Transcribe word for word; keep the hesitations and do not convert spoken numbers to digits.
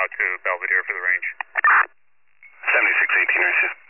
out to Belvedere for the range. seventy-six eighteen, receive.